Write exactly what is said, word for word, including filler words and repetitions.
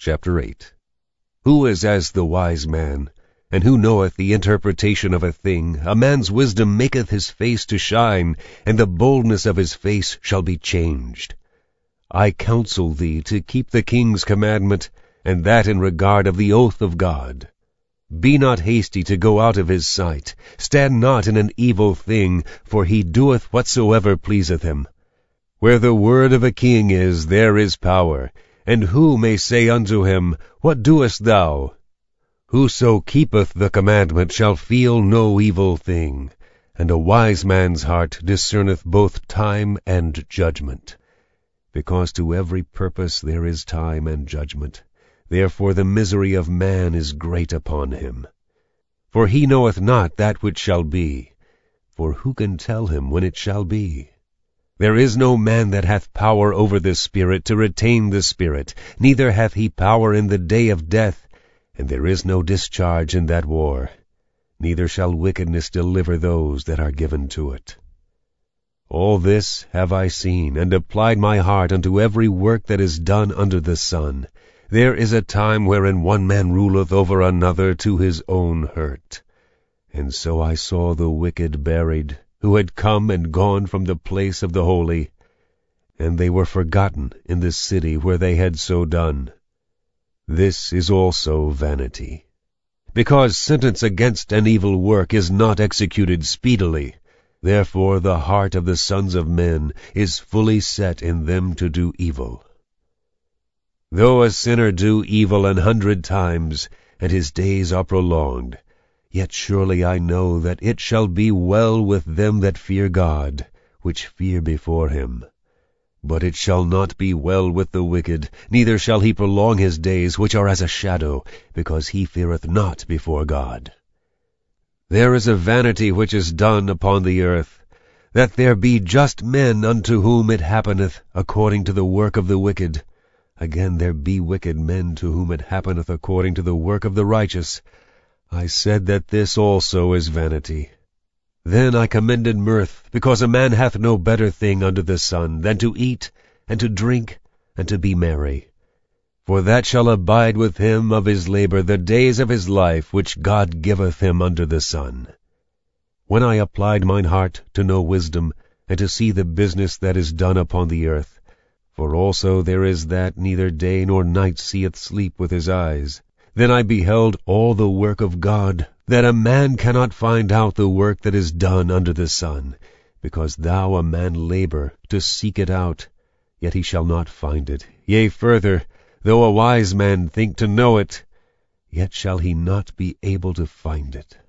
Chapter eight. Who is as the wise man, and who knoweth the interpretation of a thing? A man's wisdom maketh his face to shine, and the boldness of his face shall be changed. I counsel thee to keep the king's commandment, and that in regard of the oath of God. Be not hasty to go out of his sight. Stand not in an evil thing, for he doeth whatsoever pleaseth him. Where the word of a king is, there is power. And who may say unto him, What doest thou? Whoso keepeth the commandment shall feel no evil thing, and a wise man's heart discerneth both time and judgment. Because to every purpose there is time and judgment, therefore the misery of man is great upon him. For he knoweth not that which shall be, for who can tell him when it shall be? There is no man that hath power over the Spirit to retain the Spirit, neither hath he power in the day of death, and there is no discharge in that war, neither shall wickedness deliver those that are given to it. All this have I seen, and applied my heart unto every work that is done under the sun. There is a time wherein one man ruleth over another to his own hurt. And so I saw the wicked buried, who had come and gone from the place of the holy, and they were forgotten in the city where they had so done. This is also vanity. Because sentence against an evil work is not executed speedily, therefore the heart of the sons of men is fully set in them to do evil. Though a sinner do evil an hundred times, and his days are prolonged, yet surely I know that it shall be well with them that fear God, which fear before him. But it shall not be well with the wicked, neither shall he prolong his days, which are as a shadow, because he feareth not before God. There is a vanity which is done upon the earth, that there be just men unto whom it happeneth according to the work of the wicked. Again there be wicked men to whom it happeneth according to the work of the righteous. I said that this also is vanity. Then I commended mirth, because a man hath no better thing under the sun than to eat, and to drink, and to be merry. For that shall abide with him of his labor the days of his life which God giveth him under the sun. When I applied mine heart to know wisdom, and to see the business that is done upon the earth, for also there is that neither day nor night seeth sleep with his eyes, then I beheld all the work of God, that a man cannot find out the work that is done under the sun, because thou a man labor to seek it out, yet he shall not find it. Yea, further, though a wise man think to know it, yet shall he not be able to find it.